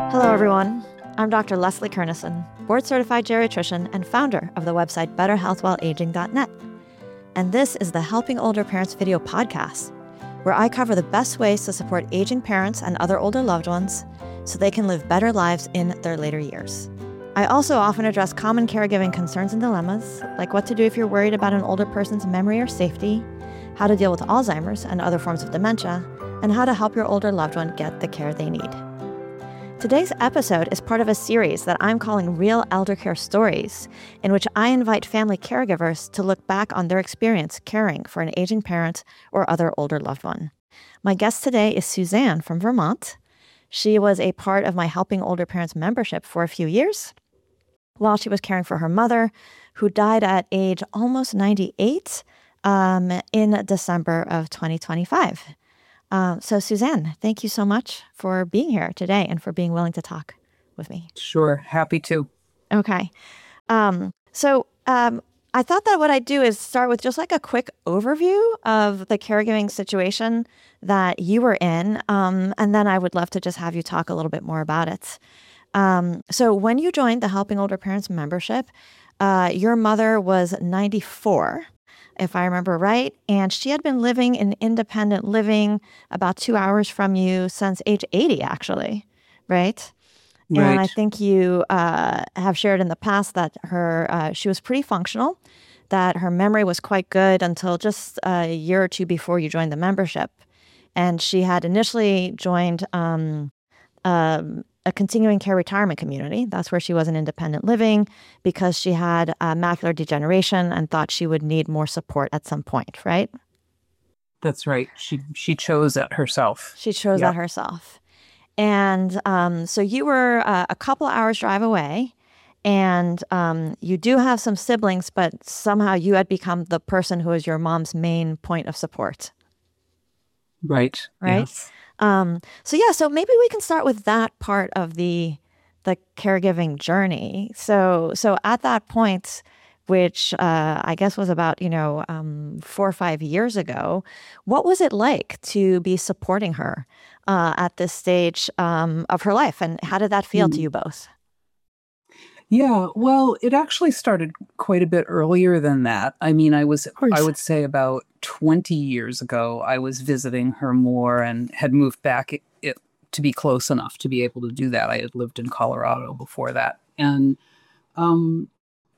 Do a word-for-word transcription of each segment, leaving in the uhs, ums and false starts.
Hello, everyone. I'm Doctor Leslie Kernison, board-certified geriatrician and founder of the website better health while aging dot net. And this is the Helping Older Parents video podcast, where I cover the best ways to support aging parents and other older loved ones so they can live better lives in their later years. I also often address common caregiving concerns and dilemmas, like what to do if you're worried about an older person's memory or safety, how to deal with Alzheimer's and other forms of dementia, and how to help your older loved one get the care they need. Today's episode is part of a series that I'm calling Real Elder Care Stories, in which I invite family caregivers to look back on their experience caring for an aging parent or other older loved one. My guest today is Suzanne from Vermont. She was a part of my Helping Older Parents membership for a few years while she was caring for her mother, who died at age almost ninety-eight um, in December of twenty twenty-five. Uh, so, Suzanne, thank you so much for being here today and for being willing to talk with me. Sure. Happy to. Okay. Um, so um, I thought that what I'd do is start with just like a quick overview of the caregiving situation that you were in. Um, and then I would love to just have you talk a little bit more about it. Um, so when you joined the Helping Older Parents membership, uh, your mother was ninety-four. If I remember right, and she had been living in independent living about two hours from you since age eighty, actually, right? Right. And I think you uh, have shared in the past that her uh, she was pretty functional, that her memory was quite good until just a year or two before you joined the membership. And she had initially joined um, um, a continuing care retirement community. That's where she was in independent living because she had uh, macular degeneration and thought she would need more support at some point, right? That's right. She she chose that herself. She chose Yep. that herself. And um, so you were uh, a couple hours drive away, and um, you do have some siblings, but somehow you had become the person who was your mom's main point of support. Right. Right? Yes. Um, so yeah, so maybe we can start with that part of the the caregiving journey. So so at that point, which uh, I guess was about, you know, um, four or five years ago, what was it like to be supporting her uh, at this stage um, of her life? And how did that feel Mm. to you both? Yeah. Well, it actually started quite a bit earlier than that. I mean, I was, course. I would say about twenty years ago, I was visiting her more and had moved back it, it, to be close enough to be able to do that. I had lived in Colorado before that. And um,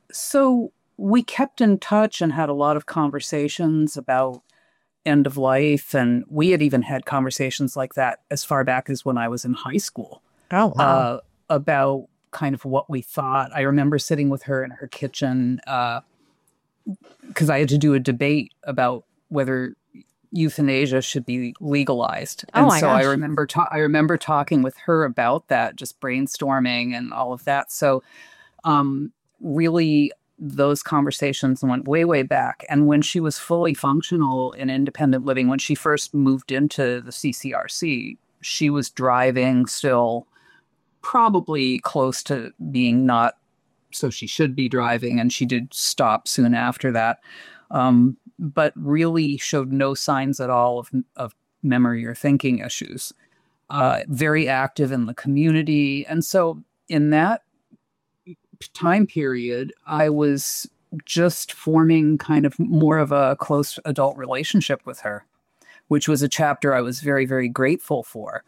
so we kept in touch and had a lot of conversations about end of life. And we had even had conversations like that as far back as when I was in high school. Oh, wow. Uh, about kind of what we thought. I remember sitting with her in her kitchen because uh, I had to do a debate about whether euthanasia should be legalized. Oh, And my so gosh. I remember ta- I remember talking with her about that, just brainstorming and all of that. So um, really, those conversations went way, way back. And when she was fully functional in independent living, when she first moved into the C C R C, she was driving still, probably close to being not so she should be driving, and she did stop soon after that, um, but really showed no signs at all of, of memory or thinking issues. Uh, very active in the community. And so in that time period, I was just forming kind of more of a close adult relationship with her, which was a chapter I was very, very grateful for.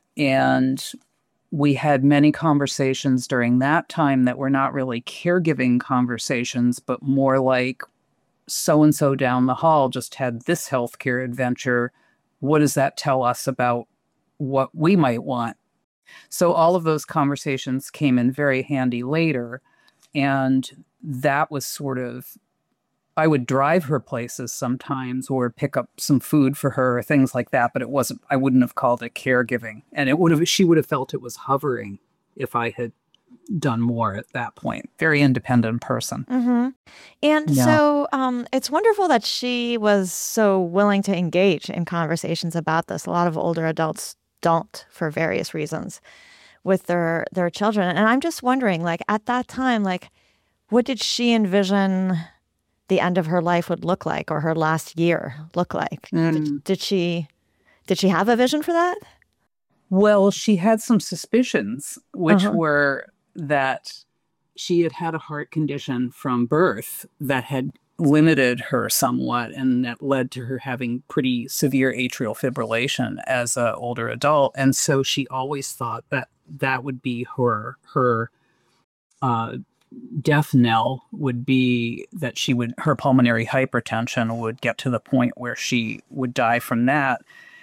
And we had many conversations during that time that were not really caregiving conversations, but more like so-and-so down the hall just had this healthcare adventure. What does that tell us about what we might want? So all of those conversations came in very handy later. And that was sort of, I would drive her places sometimes or pick up some food for her or things like that, but it wasn't, I wouldn't have called it caregiving. And it would have, she would have felt it was hovering if I had done more at that point. Very independent person. Mm-hmm. And Yeah. so um, it's wonderful that she was so willing to engage in conversations about this. A lot of older adults don't for various reasons with their, their children. And I'm just wondering, like, at that time, like, what did she envision the end of her life would look like, or her last year look like? Mm. Did, did she did she have a vision for that? Well, she had some suspicions, which Uh-huh. were that she had had a heart condition from birth that had limited her somewhat, and that led to her having pretty severe atrial fibrillation as an older adult. And so she always thought that that would be her her uh, death knell, would be that she would her pulmonary hypertension would get to the point where she would die from that.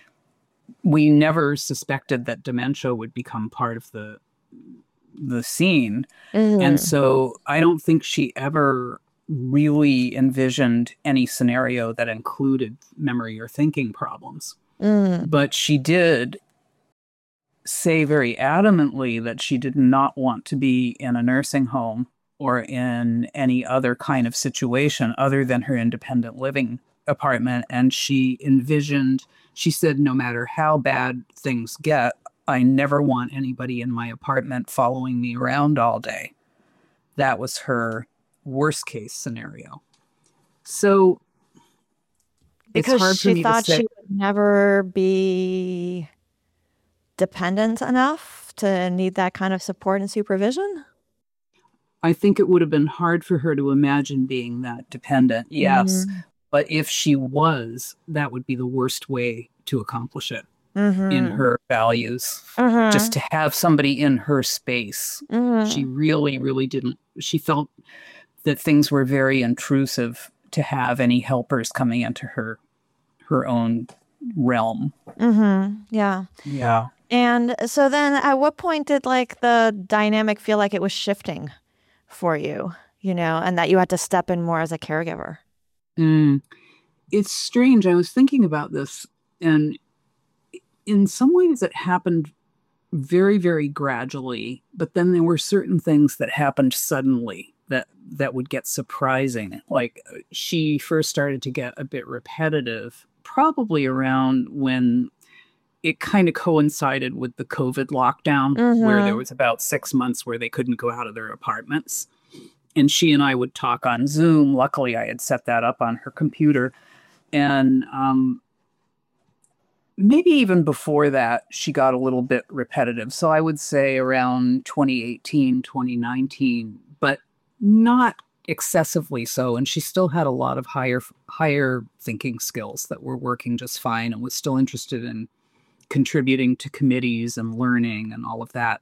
We never suspected that dementia would become part of the the scene. Mm. And so I don't think she ever really envisioned any scenario that included memory or thinking problems. Mm. But she did say very adamantly that she did not want to be in a nursing home or in any other kind of situation other than her independent living apartment. And she envisioned, she said, no matter how bad things get, I never want anybody in my apartment following me around all day. That was her worst case scenario. So Because it's hard for she me thought to say. she would never be dependent enough to need that kind of support and supervision? I think it would have been hard for her to imagine being that dependent, yes. Mm-hmm. But if she was, that would be the worst way to accomplish it Mm-hmm. in her values. Mm-hmm. Just to have somebody in her space. Mm-hmm. She really, really didn't. She felt that things were very intrusive to have any helpers coming into her her own realm. Mm-hmm. Yeah. Yeah. And so then at what point did like the dynamic feel like it was shifting for you, you know, and that you had to step in more as a caregiver? Mm. It's strange. I was thinking about this, and in some ways it happened very, very gradually, but then there were certain things that happened suddenly that that would get surprising. Like she first started to get a bit repetitive, probably around when it kind of coincided with the COVID lockdown, Mm-hmm. where there was about six months where they couldn't go out of their apartments. And she and I would talk on Zoom. Luckily, I had set that up on her computer. And um, maybe even before that, she got a little bit repetitive. So I would say around twenty eighteen, twenty nineteen, but not excessively so. And she still had a lot of higher, higher thinking skills that were working just fine, and was still interested in contributing to committees and learning and all of that.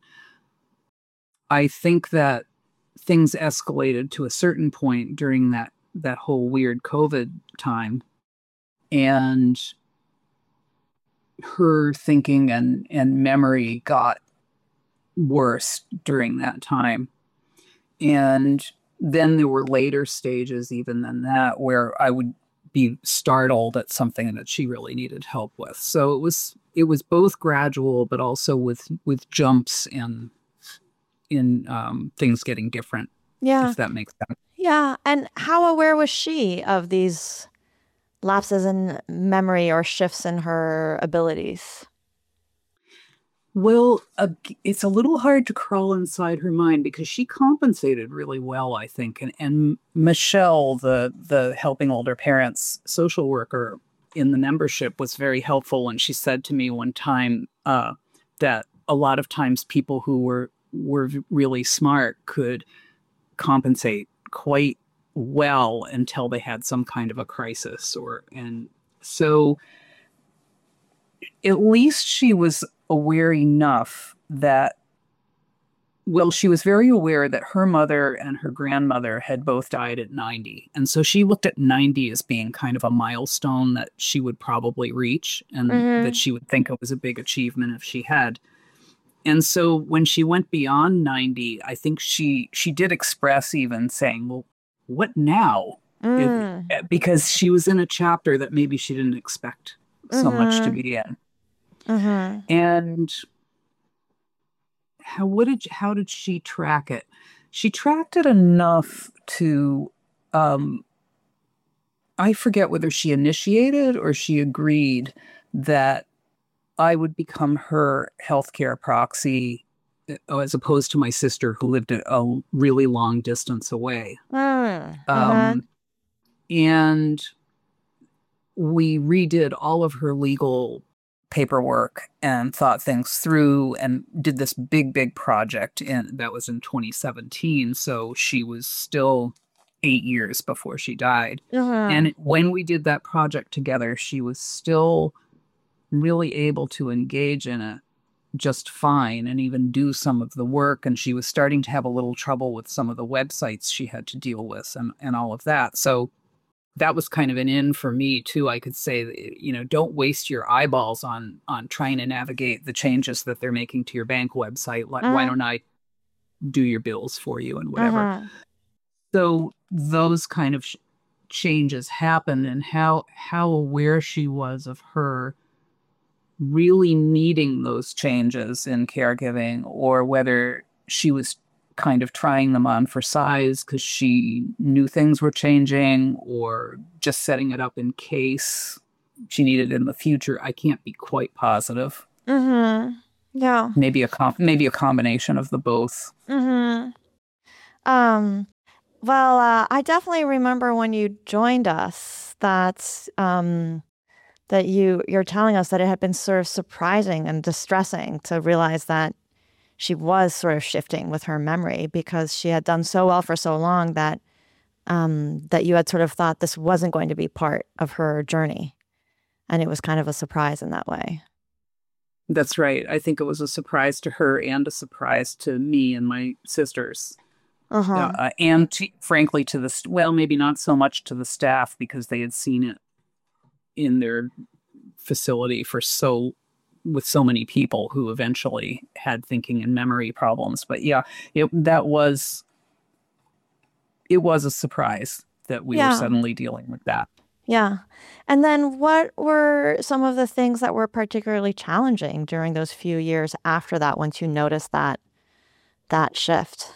I think that things escalated to a certain point during that, that whole weird COVID time. And her thinking and, and memory got worse during that time. And then there were later stages, even than that, where I would be startled at something that she really needed help with. So it was it was both gradual, but also with with jumps in in um, things getting different. Yeah. If that makes sense. Yeah. And how aware was she of these lapses in memory or shifts in her abilities? Well, uh, it's a little hard to crawl inside her mind because she compensated really well, I think. And and Michelle, the the helping older parents social worker in the membership, was very helpful. And she said to me one time uh, that a lot of times people who were were really smart could compensate quite well until they had some kind of a crisis. Or and so at least she was aware enough that, well, she was very aware that her mother and her grandmother had both died at ninety. And so she looked at ninety as being kind of a milestone that she would probably reach, and Mm-hmm. that she would think it was a big achievement if she had. And so when she went beyond ninety, I think she she did express even saying, well, what now? Mm. It, because she was in a chapter that maybe she didn't expect so Mm-hmm. much to be in. Mm-hmm. And how what did how did she track it? She tracked it enough to, um, I forget whether she initiated or she agreed that I would become her healthcare proxy, as opposed to my sister who lived a, a really long distance away. Mm. Um, Uh-huh. And we redid all of her legal paperwork and thought things through and did this big, big project. And that was in twenty seventeen. So she was still eight years before she died. Uh-huh. And when we did that project together, she was still really able to engage in it just fine and even do some of the work. And she was starting to have a little trouble with some of the websites she had to deal with and, and all of that. So that was kind of an in for me too. I could say, you know, don't waste your eyeballs on on trying to navigate the changes that they're making to your bank website. Like, Uh-huh. why don't I do your bills for you and whatever? Uh-huh. So those kind of sh- changes happened, and how how aware she was of her really needing those changes in caregiving, or whether she was kind of trying them on for size because she knew things were changing, or just setting it up in case she needed it in the future. I can't be quite positive. Mm-hmm. Yeah. Maybe a com- maybe a combination of the both. Mm-hmm. Um, well, uh, I definitely remember when you joined us that um, that you you're telling us that it had been sort of surprising and distressing to realize that she was sort of shifting with her memory, because she had done so well for so long that um, that you had sort of thought this wasn't going to be part of her journey, and it was kind of a surprise in that way. That's right. I think it was a surprise to her and a surprise to me and my sisters. Uh-huh. Uh, and to, frankly, to the, st- well, maybe not so much to the staff, because they had seen it in their facility for so, with so many people who eventually had thinking and memory problems. But yeah, it, that was, it was a surprise that we Yeah. were suddenly dealing with that. Yeah. And then what were some of the things that were particularly challenging during those few years after that, once you noticed that that shift?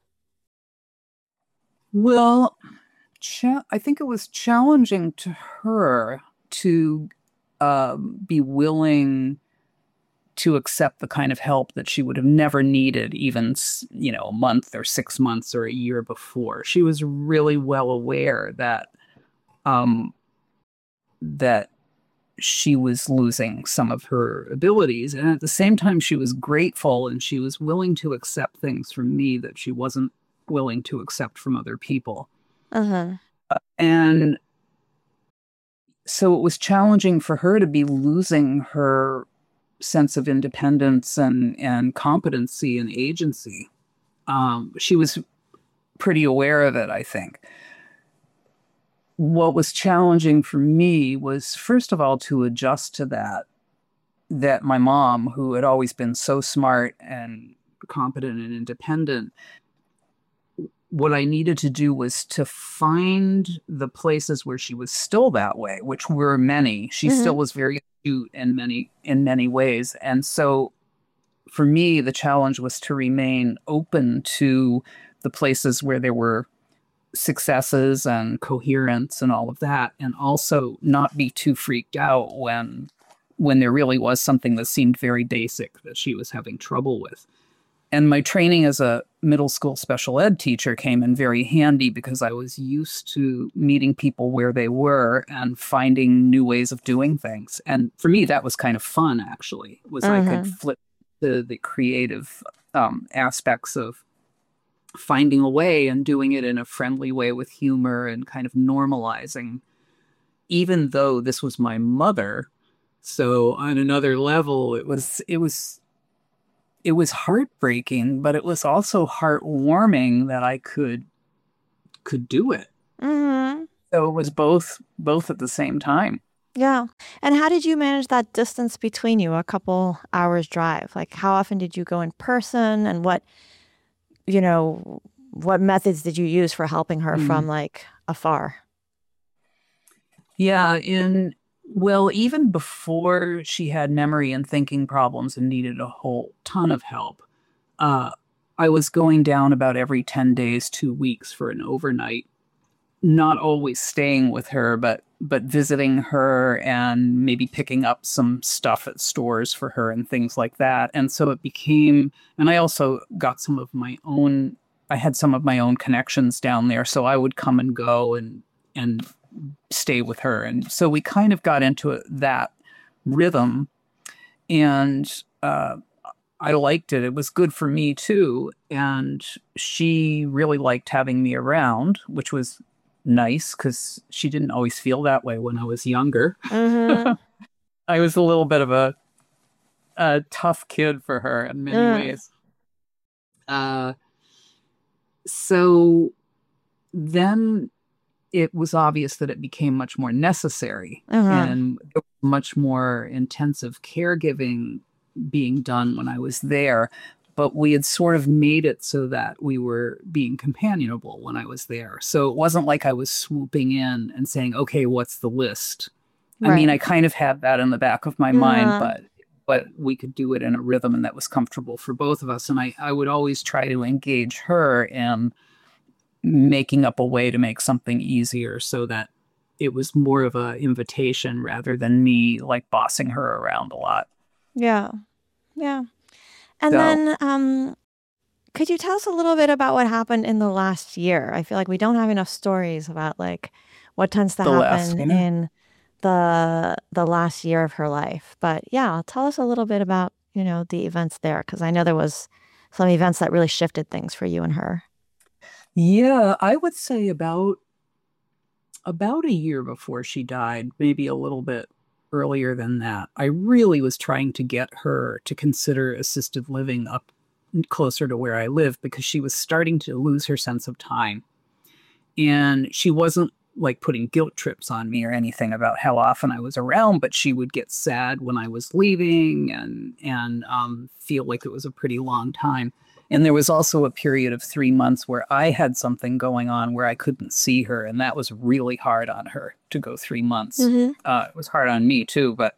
Well, cha- I think it was challenging to her to um, be willing to accept the kind of help that she would have never needed, even, s- you know, a month or six months or a year before. She was really well aware that um, that she was losing some of her abilities, and at the same time, she was grateful and she was willing to accept things from me that she wasn't willing to accept from other people. Uh-huh. And so it was challenging for her to be losing her sense of independence and, and competency and agency. Um, she was pretty aware of it, I think. What was challenging for me was, first of all, to adjust to that, that my mom, who had always been so smart and competent and independent, what I needed to do was to find the places where she was still that way, which were many. She Mhm. still was very astute in many in many ways. And so for me, the challenge was to remain open to the places where there were successes and coherence and all of that, and also not be too freaked out when when there really was something that seemed very basic that she was having trouble with. And my training as a middle school special ed teacher came in very handy, because I was used to meeting people where they were and finding new ways of doing things. And for me, that was kind of fun, actually, was I could Mhm. flip the, the creative um, aspects of finding a way and doing it in a friendly way with humor and kind of normalizing, even though this was my mother. So on another level, it was, it was, it was heartbreaking, but it was also heartwarming that I could could do it. Mhm. So it was both both at the same time. Yeah. And how did you manage that distance between you, a couple hours drive? Like, how often did you go in person, and what, you know, what methods did you use for helping her Mm. from like afar? Yeah, in well, even before she had memory and thinking problems and needed a whole ton of help, uh, I was going down about every ten days, two weeks for an overnight, not always staying with her, but but visiting her and maybe picking up some stuff at stores for her and things like that. And so it became, and I also got some of my own, I had some of my own connections down there, so I would come and go and and stay with her. And so we kind of got into it, that rhythm. and uh, I liked it. It was good for me too. And she really liked having me around, which was nice because she didn't always feel that way when I was younger. Mm-hmm. I was a little bit of a, a tough kid for her in many Mm. ways. Uh, so then it was obvious that it became much more necessary Uh-huh. and much more intensive caregiving being done when I was there. But we had sort of made it so that we were being companionable when I was there. So it wasn't like I was swooping in and saying, okay, what's the list? I mean, I Right. kind of had that in the back of my mind, Uh, but but we could do it in a rhythm and that was comfortable for both of us. And I, I would always try to engage her in making up a way to make something easier so that it was more of a invitation rather than me like bossing her around a lot. yeah. Yeah. And So then, um, could you tell us a little bit about what happened in the last year? I feel like we don't have enough stories about like what tends to the last, happen you know, in the the last year of her life. But yeah, tell us a little bit about, you know, the events there, because I know there was some events that really shifted things for you and her. yeah, I would say about about a year before she died, maybe a little bit earlier than that, I really was trying to get her to consider assisted living up closer to where I live because she was starting to lose her sense of time. And she wasn't like putting guilt trips on me or anything about how often I was around, but she would get sad when I was leaving and and um, feel like it was a pretty long time. And there was also a period of three months where I had something going on where I couldn't see her, and that was really hard on her to go three months. Mm-hmm. Uh, it was hard on me too, but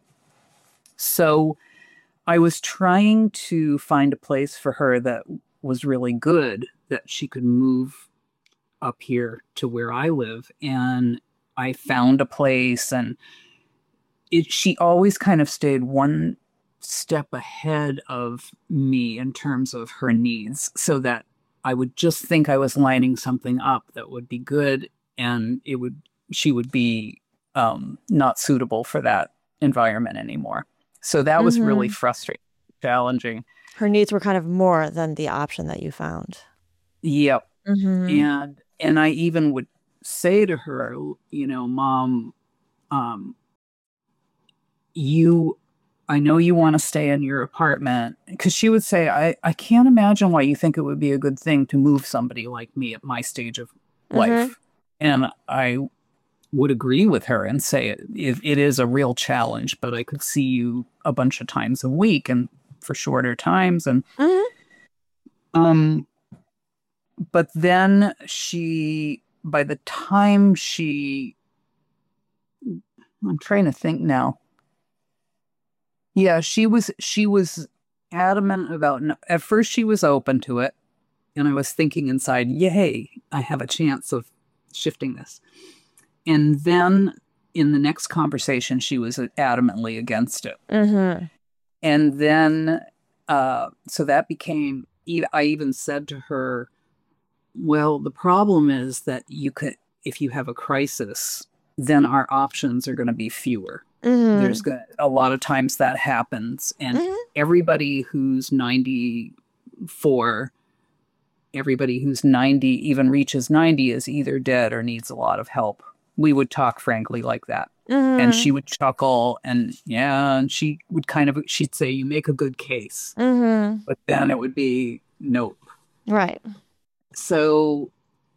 so I was trying to find a place for her that was really good, that she could move up here to where I live. And I found a place, and it, she always kind of stayed one step ahead of me in terms of her needs, so that I would just think I was lining something up that would be good, and it would she would be um, not suitable for that environment anymore. So that was really Mm-hmm. frustrating, challenging. Her needs were kind of more than the option that you found. Yep. Mm-hmm. And and I even would say to her, you know, Mom, um, you, I know you want to stay in your apartment, because she would say, I, I can't imagine why you think it would be a good thing to move somebody like me at my stage of Mm-hmm. life. And I would agree with her and say it, it, it is a real challenge, but I could see you a bunch of times a week and for shorter times. And, Mm-hmm. um, but then she, by the time she, I'm trying to think now. Yeah, she was she was adamant about, at first she was open to it, and I was thinking inside, yay, I have a chance of shifting this. And then in the next conversation, she was adamantly against it. Mm-hmm. And then, uh, so that became, I even said to her, well, the problem is that you could, if you have a crisis, then our options are going to be fewer. Mm-hmm. There's go- a lot of times that happens, and Mm-hmm. everybody who's ninety-four, everybody who's ninety, even reaches ninety, is either dead or needs a lot of help. We would talk frankly like that. Mm-hmm. And she would chuckle, and yeah, and she would kind of, she'd say, you make a good case. Mm-hmm. But then it would be, nope. Right. So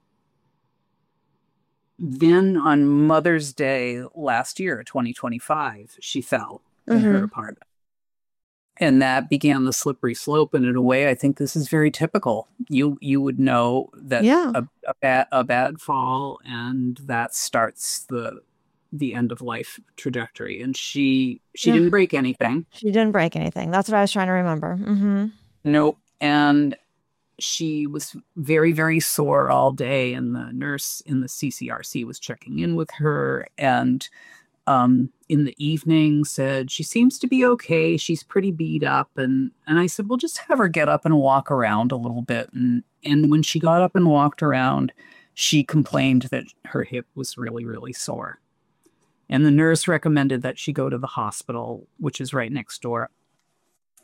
then on Mother's Day last year, twenty twenty-five, she fell in Mm-hmm. her apartment. And that began the slippery slope. And in a way, I think this is very typical. You you would know that Yeah. a, a, bad, a bad fall, and that starts the the end of life trajectory. And she she Yeah. didn't break anything. She didn't break anything. That's what I was trying to remember. Mm-hmm. Nope. And she was very, very sore all day. And the nurse in the C C R C was checking in with her. And um, in the evening said, she seems to be okay. She's pretty beat up. And, and I said, well, just have her get up and walk around a little bit. And, and when she got up and walked around, she complained that her hip was really, really sore. And the nurse recommended that she go to the hospital, which is right next door.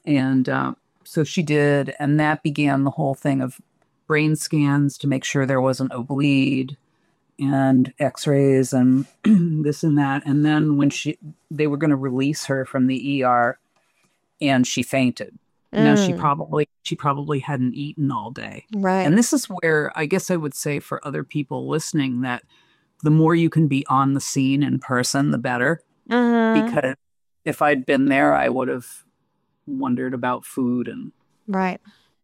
And uh, so she did, and that began the whole thing of brain scans to make sure there wasn't a bleed, and x-rays and this and that. And then when she they were going to release her from the E R, and she fainted. Mm. Now she probably she probably hadn't eaten all day. Right. And this is where I guess I would say for other people listening that the more you can be on the scene in person, the better. Mm-hmm. Because if I'd been there, I would have wondered about food. And right.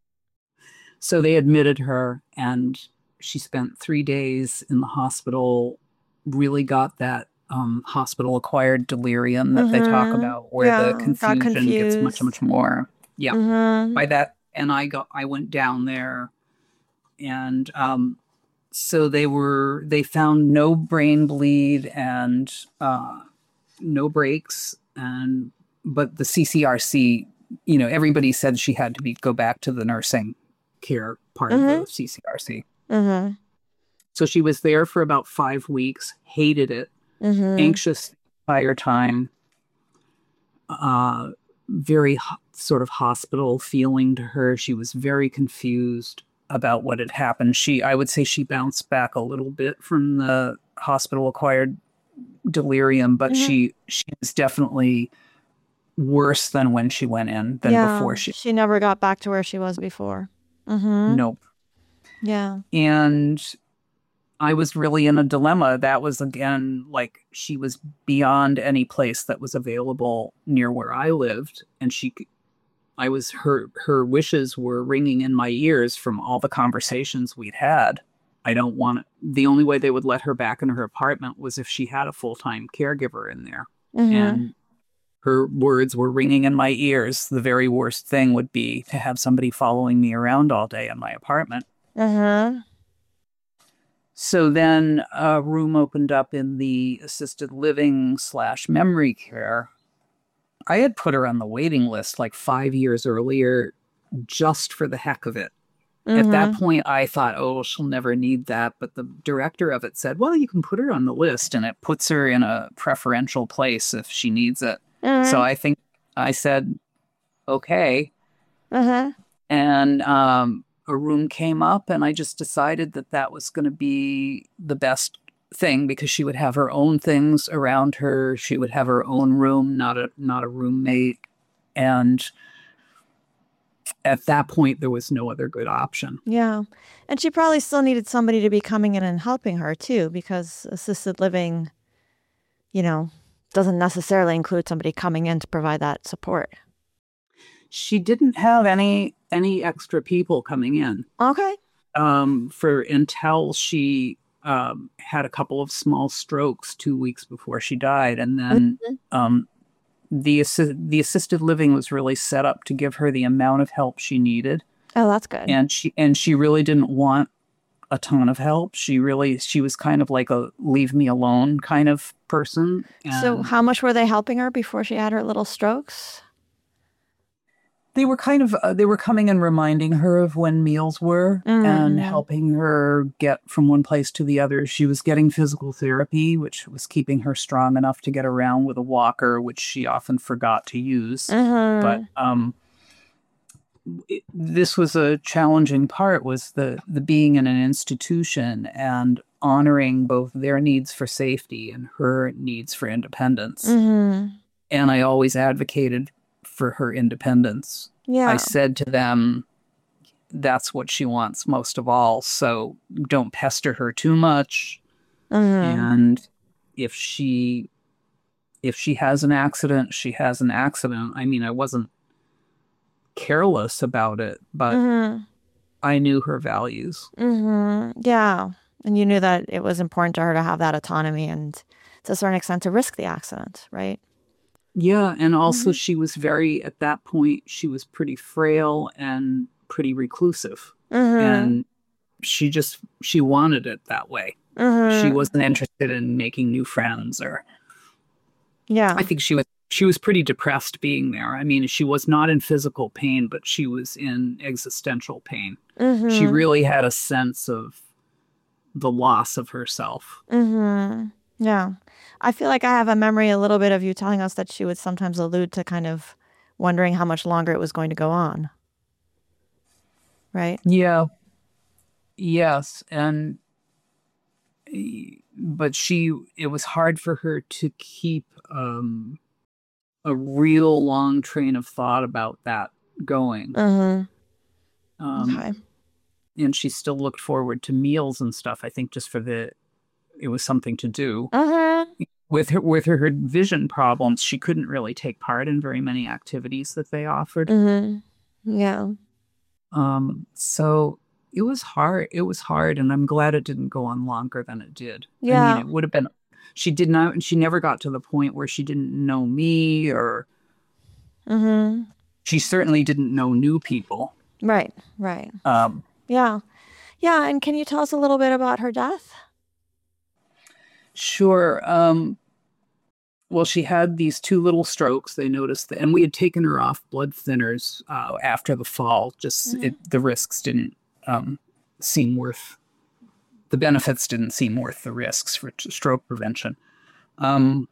So they admitted her, and she spent three days in the hospital, really got that um, hospital-acquired delirium that mm-hmm. they talk about, where yeah, the confusion gets much, much more. Yeah. Mm-hmm. By that, and I got, I went down there, and um, so they were, they found no brain bleed and uh, no breaks, and but the C C R C, you know, everybody said she had to be go back to the nursing care part mm-hmm. of the C C R C. Mm-hmm. So she was there for about five weeks, hated it, mm-hmm. anxious the entire time, uh, very ho- sort of hospital feeling to her. She was very confused about what had happened. She, I would say she bounced back a little bit from the hospital-acquired delirium, but mm-hmm. she she was definitely worse than when she went in, than yeah, before she... she never got back to where she was before. Mm-hmm. Nope. Yeah. And I was really in a dilemma. That was, again, like she was beyond any place that was available near where I lived. And she, I was, her, her wishes were ringing in my ears from all the conversations we'd had. I don't want, the only way they would let her back in her apartment was if she had a full-time caregiver in there. Mm-hmm. And her words were ringing in my ears. The very worst thing would be to have somebody following me around all day in my apartment. Uh-huh. So then a room opened up in the assisted living slash memory care. I had put her on the waiting list like five years earlier just for the heck of it. Mm-hmm. At that point, I thought, oh, she'll never need that. But the director of it said, well, you can put her on the list, and it puts her in a preferential place if she needs it. Mm-hmm. So I think I said, okay. Uh-huh. And um, a room came up, and I just decided that that was going to be the best thing, because she would have her own things around her. She would have her own room, not a not a roommate. And at that point, there was no other good option. Yeah. And she probably still needed somebody to be coming in and helping her, too, because assisted living, you know, doesn't necessarily include somebody coming in to provide that support. She didn't have any any extra people coming in. Okay. Um, for until she um, had a couple of small strokes two weeks before she died, and then mm-hmm. um, the assi- the assisted living was really set up to give her the amount of help she needed. Oh, that's good. And she and she really didn't want a ton of help. She really, she was kind of like a leave me alone kind of person. And so how much were they helping her before she had her little strokes? They were kind of, uh, they were coming and reminding her of when meals were mm-hmm. and helping her get from one place to the other. She was getting physical therapy, which was keeping her strong enough to get around with a walker, which she often forgot to use. Mm-hmm. But, um, It, this was a challenging part, was the, the being in an institution and honoring both their needs for safety and her needs for independence. Mm-hmm. And I always advocated for her independence. Yeah. I said to them, that's what she wants most of all. So don't pester her too much. Mm-hmm. And if she, if she has an accident, she has an accident. I mean, I wasn't careless about it, but mm-hmm. I knew her values. Mm-hmm. Yeah. And you knew that it was important to her to have that autonomy and to a certain extent to risk the accident, right? Yeah. And also mm-hmm. she was very, at that point, she was pretty frail and pretty reclusive. Mm-hmm. And she just, she wanted it that way. Mm-hmm. She wasn't interested in making new friends or... Yeah. I think she was She was pretty depressed being there. I mean, she was not in physical pain, but she was in existential pain. Mm-hmm. She really had a sense of the loss of herself. Mm-hmm. Yeah. I feel like I have a memory a little bit of you telling us that she would sometimes allude to kind of wondering how much longer it was going to go on. Right? Yeah. Yes. And, but she, it was hard for her to keep um, a real long train of thought about that going. Mm-hmm. Um, Okay. And she still looked forward to meals and stuff, I think, just for the, it was something to do. Mm-hmm. With her, with her, her vision problems, she couldn't really take part in very many activities that they offered. Mm-hmm. Yeah. Um, so it was hard. It was hard, and I'm glad it didn't go on longer than it did. Yeah. I mean, it would have been. She did not. She never got to the point where she didn't know me, or Mm-hmm. she certainly didn't know new people. Right. Right. Um, Yeah. Yeah. And can you tell us a little bit about her death? Sure. Um, well, she had these two little strokes. They noticed that, and we had taken her off blood thinners uh, after the fall. Just Mm-hmm. it, the risks didn't um, seem worth. The benefits didn't seem worth the risks for t- stroke prevention. Um,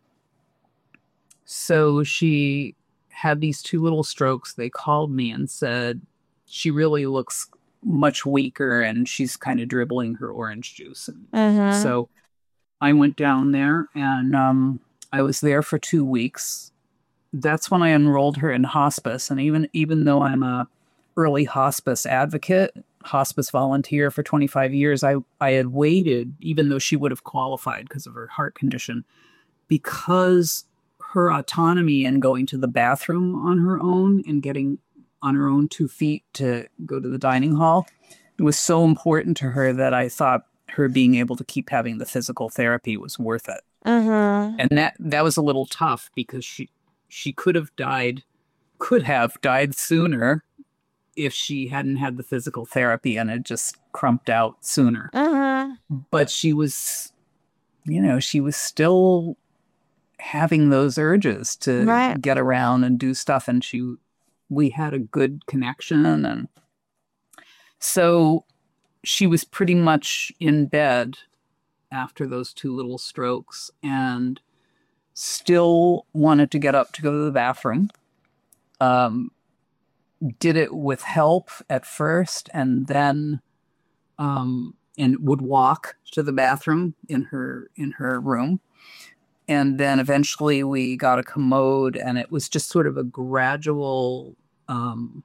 so she had these two little strokes. They called me and said she really looks much weaker, and she's kind of dribbling her orange juice. And Mm-hmm. so I went down there, and um, I was there for two weeks. That's when I enrolled her in hospice. And even even though I'm a early hospice advocate, hospice volunteer for twenty-five years, I, I had waited, even though she would have qualified because of her heart condition, because her autonomy and going to the bathroom on her own and getting on her own two feet to go to the dining hall, it was so important to her that I thought her being able to keep having the physical therapy was worth it. Mm-hmm. And that that was a little tough because she she could have died, could have died sooner if she hadn't had the physical therapy and had just crumped out sooner. Mm-hmm. But she was, you know, she was still having those urges to Right. get around and do stuff. And she, we had a good connection. And so she was pretty much in bed after those two little strokes and still wanted to get up to go to the bathroom. Um, did it with help at first, and then um, and would walk to the bathroom in her in her room. And then eventually we got a commode, and it was just sort of a gradual um,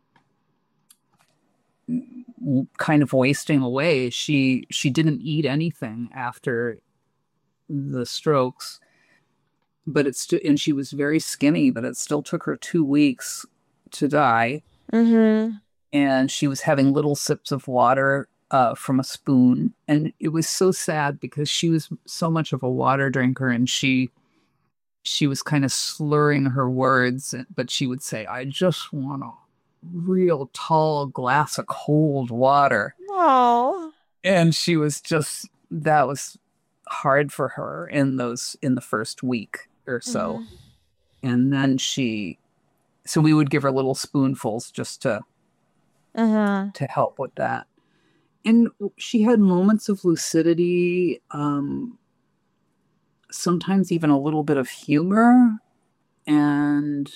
kind of wasting away. She she didn't eat anything after the strokes, but it's st- and she was very skinny, but it still took her two weeks to die. Mm-hmm. And she was having little sips of water uh, from a spoon. And it was so sad because she was so much of a water drinker, and she she was kind of slurring her words, but she would say, "I just want a real tall glass of cold water." Oh. And she was just, that was hard for her in those, in the first week or so. Mm-hmm. And then she, so we would give her little spoonfuls just to, Mm-hmm. to help with that. And she had moments of lucidity, um, sometimes even a little bit of humor. And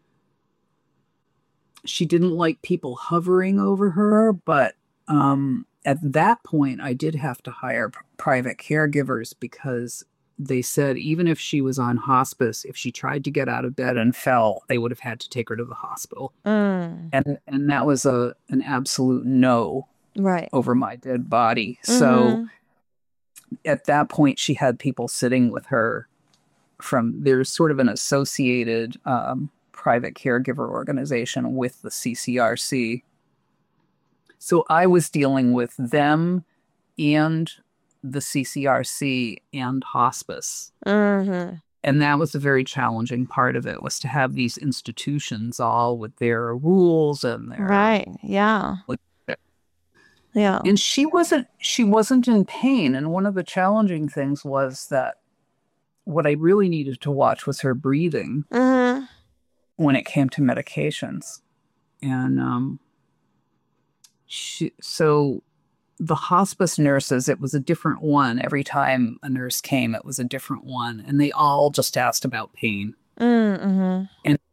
she didn't like people hovering over her, but um, at that point, I did have to hire p- private caregivers because they said even if she was on hospice, if she tried to get out of bed and fell, they would have had to take her to the hospital. Mm. And and that was a an absolute no Right. over my dead body. Mm-hmm. So at that point, she had people sitting with her from, there's sort of an associated um, private caregiver organization with the C C R C. So I was dealing with them and the C C R C and hospice. Mm-hmm. And that was a very challenging part of it, was to have these institutions all with their rules and their Right. Yeah. like, Yeah. and she wasn't she wasn't in pain. And one of the challenging things was that what I really needed to watch was her breathing Mm-hmm. when it came to medications. And um, she, so the hospice nurses, it was a different one. Every time a nurse came, it was a different one. And they all just asked about pain. Mm-hmm. And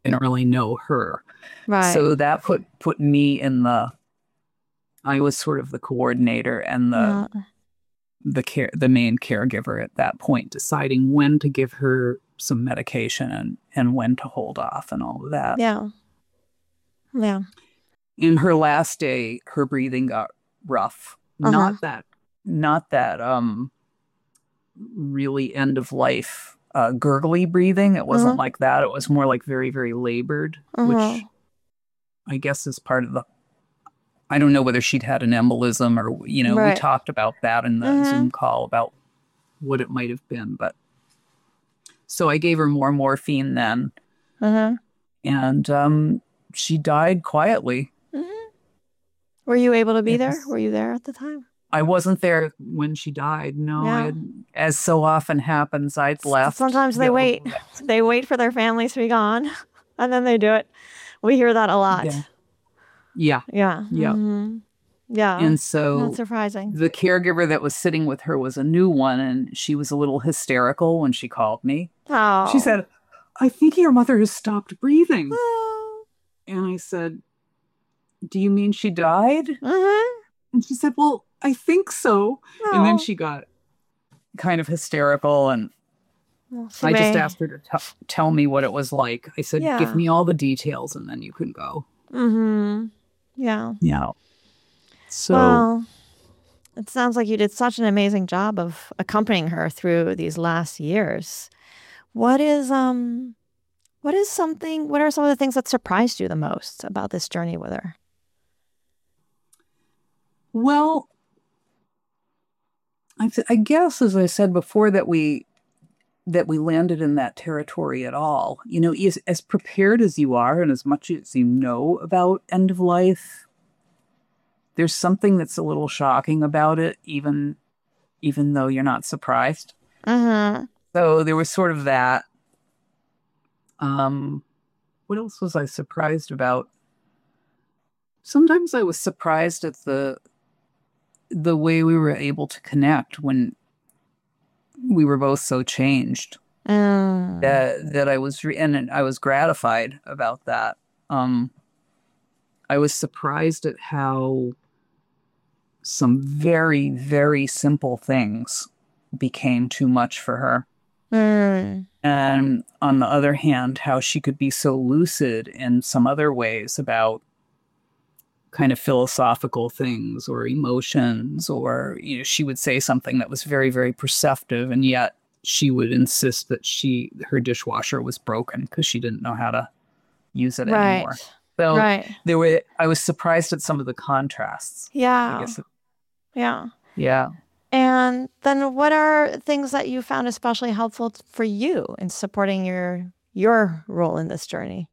didn't really know her. Right. So that put put me in the, I was sort of the coordinator and the Yeah. the care the main caregiver at that point, deciding when to give her some medication and, and when to hold off and all of that. Yeah. Yeah. In her last day, her breathing got rough. Uh-huh. Not that not that um really end of life uh gurgly breathing. It wasn't Uh-huh. like that. It was more like very, very labored, Uh-huh. which I guess is part of the, I don't know whether she'd had an embolism or, you know, we Right. talked about that in the Mhm. Zoom call about what it might have been. But so I gave her more morphine then, Uh-huh. and um, she died quietly. Mhm. Were you able to be It there? was- Were you there at the time? I wasn't there when she died. No, I Yeah. had, as so often happens, I'd left. Sometimes they Yeah, wait. They wait for their families to be gone, and then they do it. We hear that a lot. Yeah. Yeah. Yeah. Yeah. Mhm. Yeah. And so That's surprising. the caregiver that was sitting with her was a new one, and she was a little hysterical when she called me. Oh. She said, "I think your mother has stopped breathing." Oh. And I said, "Do you mean she died?" Uh-huh. And she said, "Well, I think so." And then Oh. she got kind of hysterical, and Well, she I just may- asked her to t- tell me what it was like. I said, Yeah. "Give me all the details, and then you can go." Mm-hmm. Yeah. Yeah. So, Well, it sounds like you did such an amazing job of accompanying her through these last years. What is um what is something what are some of the things that surprised you the most about this journey with her? well, I, th- I guess, as I said before, that we that we landed in that territory at all. You know, as, as prepared as you are, and as much as you know about end of life, there's something that's a little shocking about it, even even though you're not surprised. Mm-hmm. So there was sort of that. Um, what else was I surprised about? Sometimes I was surprised at the the way we were able to connect when we were both so changed. Mm. That that I was re- and I was gratified about that. Um, I was surprised at how some very, very simple things became too much for her. Mm. And on the other hand, how she could be so lucid in some other ways about kind of philosophical things or emotions, or, you know, she would say something that was very, very perceptive, and yet she would insist that she her dishwasher was broken because she didn't know how to use it Right. anymore. So Right. there were I was surprised at some of the contrasts. I Yeah. guess. Yeah. Yeah. And then what are things that you found especially helpful t- for you in supporting your your role in this journey?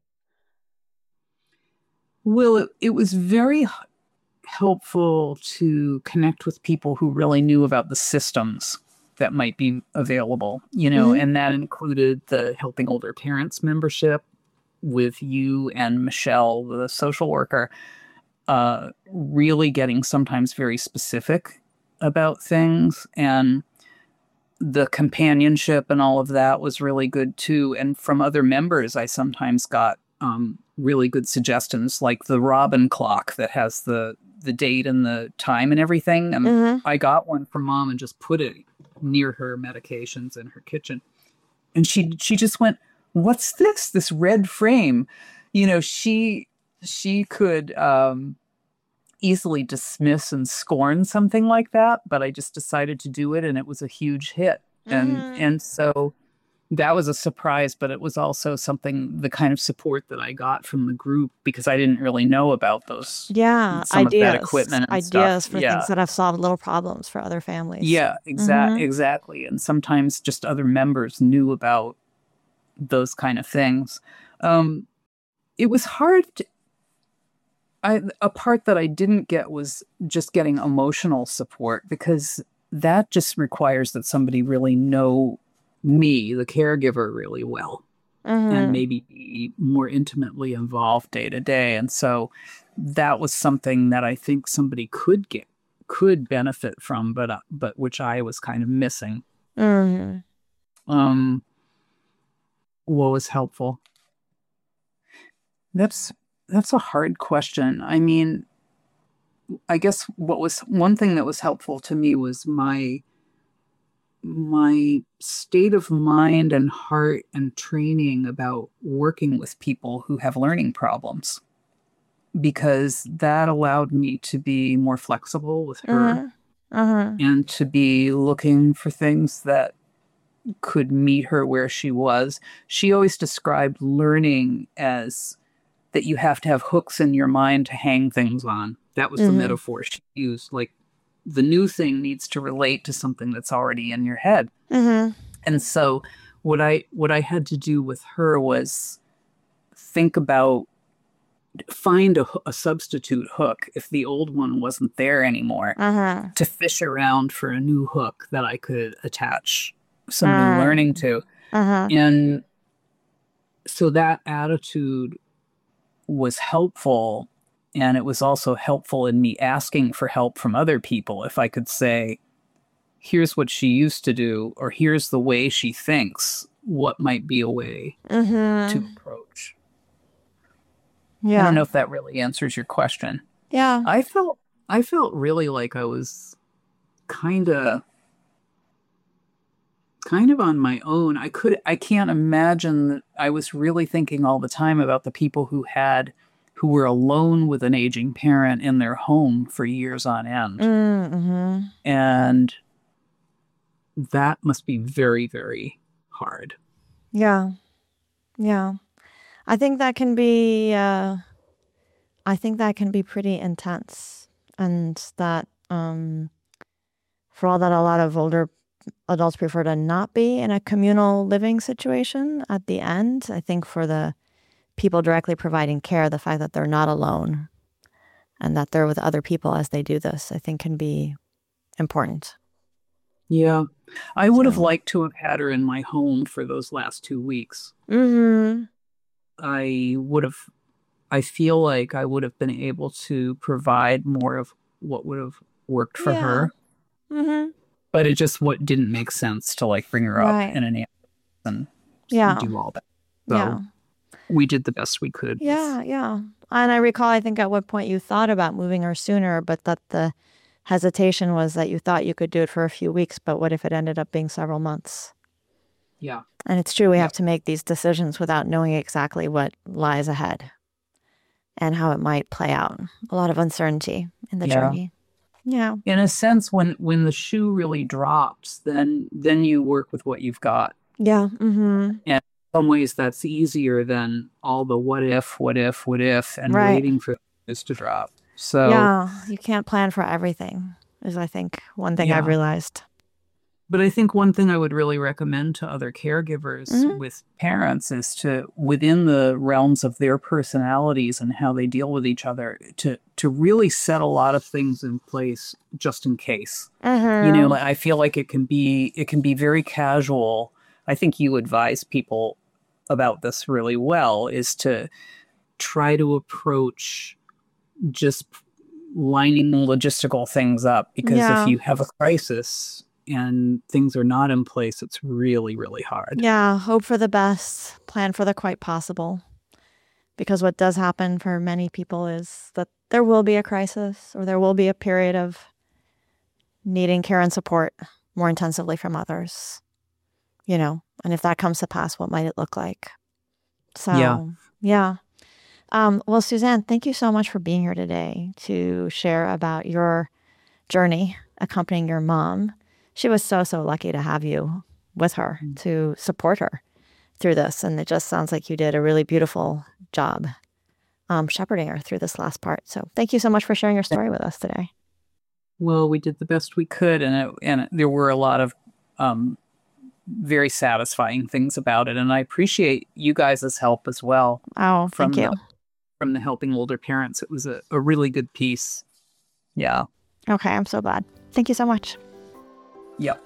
Well, it, it was very h- helpful to connect with people who really knew about the systems that might be available, you know, Mhm. and that included the Helping Older Parents membership with you and Michelle, the social worker, uh, really getting sometimes very specific about things. And the companionship and all of that was really good too. And from other members, I sometimes got um, really good suggestions, like the Robin clock that has the the date and the time and everything. And Mhm. I got one from Mom and just put it near her medications in her kitchen. And she she just went, "What's this? This red frame?" You know, she she could um, easily dismiss and scorn something like that, but I just decided to do it, and it was a huge hit. And Mhm. and so that was a surprise, but it was also something, the kind of support that I got from the group, because I didn't really know about those Yeah, some of that ideas. equipment and Ideas stuff. for Yeah. things that have solved little problems for other families. Yeah, exa- Mhm. exactly. And sometimes just other members knew about those kind of things. Um, it was hard to, I, a part that I didn't get was just getting emotional support, because that just requires that somebody really know me, the caregiver, really well, and Mhm. maybe be more intimately involved day to day. And so that was something that I think somebody could get, could benefit from, but uh, but which I was kind of missing. Mhm. Um, what was helpful? That's that's a hard question. I mean, I guess what was one thing that was helpful to me was my my state of mind and heart and training about working with people who have learning problems, because that allowed me to be more flexible with her Uh-huh. Uh-huh. and to be looking for things that could meet her where she was. She always described learning as that you have to have hooks in your mind to hang things on. That was the Mm-hmm. metaphor she used. Like, the new thing needs to relate to something that's already in your head. Mm-hmm. And so what I what I had to do with her was think about find a, a substitute hook if the old one wasn't there anymore, Uh-huh. to fish around for a new hook that I could attach some Uh, new learning to. Uh-huh. And so that attitude was helpful. And it was also helpful in me asking for help from other people. If I could say, here's what she used to do, or here's the way she thinks, what might be a way Mm-hmm. to approach? Yeah. I don't know if that really answers your question. Yeah. I felt I felt really like I was kind of kind of on my own. I could I can't imagine that I was really thinking all the time about the people who had who were alone with an aging parent in their home for years on end. Mm-hmm. And that must be very, very hard. Yeah. Yeah. I think that can be, uh, I think that can be pretty intense. And that, um, for all that a lot of older adults prefer to not be in a communal living situation at the end, I think for the people directly providing care, the fact that they're not alone and that they're with other people as they do this, I think can be important. Yeah. I would have So- liked to have had her in my home for those last two weeks. Mm-hmm. I would have, I feel like I would have been able to provide more of what would have worked for Yeah. her. Mm-hmm. But it just what didn't make sense to like bring her Right. up in an ambulance and Yeah. do all that. So Yeah. we did the best we could. with- Yeah, yeah. And I recall, I think at what point you thought about moving her sooner, but that the hesitation was that you thought you could do it for a few weeks, but what if it ended up being several months? Yeah. And it's true, we Yeah. have to make these decisions without knowing exactly what lies ahead and how it might play out. A lot of uncertainty in the Yeah. journey. Yeah. In a sense, when when the shoe really drops, then then you work with what you've got. Yeah. Mm-hmm. In some ways, that's easier than all the what if, what if, what if, and Right. waiting for this to drop. So Yeah. You can't plan for everything, is I think one thing I've Yeah. realized. But I think one thing I would really recommend to other caregivers Mhm. with parents is to, within the realms of their personalities and how they deal with each other, to to really set a lot of things in place just in case. Mm-hmm. You know, like, I feel like it can be it can be very casual. I think you advise people about this really well, is to try to approach just lining logistical things up, because Yeah. if you have a crisis and things are not in place, it's really, really hard. Yeah, hope for the best, plan for the quite possible. Because what does happen for many people is that there will be a crisis, or there will be a period of needing care and support more intensively from others. You know, and if that comes to pass, what might it look like? So, Yeah. yeah. Um, well, Suzanne, thank you so much for being here today to share about your journey accompanying your mom. She was so, so lucky to have you with her to support her through this. And it just sounds like you did a really beautiful job um, shepherding her through this last part. So thank you so much for sharing your story with us today. Well, we did the best we could, and it, and it, there were a lot of um, very satisfying things about it, and I appreciate you guys' help as well. Oh, From thank you. the, from the Helping Older Parents, it was a, a really good piece. Yeah. Okay, I'm so glad. Thank you so much. Yep.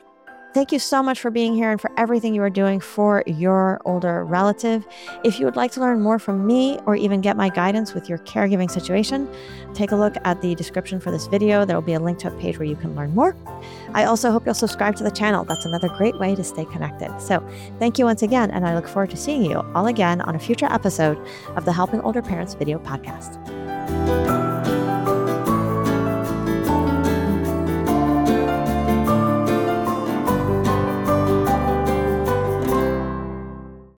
Thank you so much for being here and for everything you are doing for your older relative. If you would like to learn more from me or even get my guidance with your caregiving situation, take a look at the description for this video. There will be a link to a page where you can learn more. I also hope you'll subscribe to the channel. That's another great way to stay connected. So thank you once again, and I look forward to seeing you all again on a future episode of the Helping Older Parents video podcast.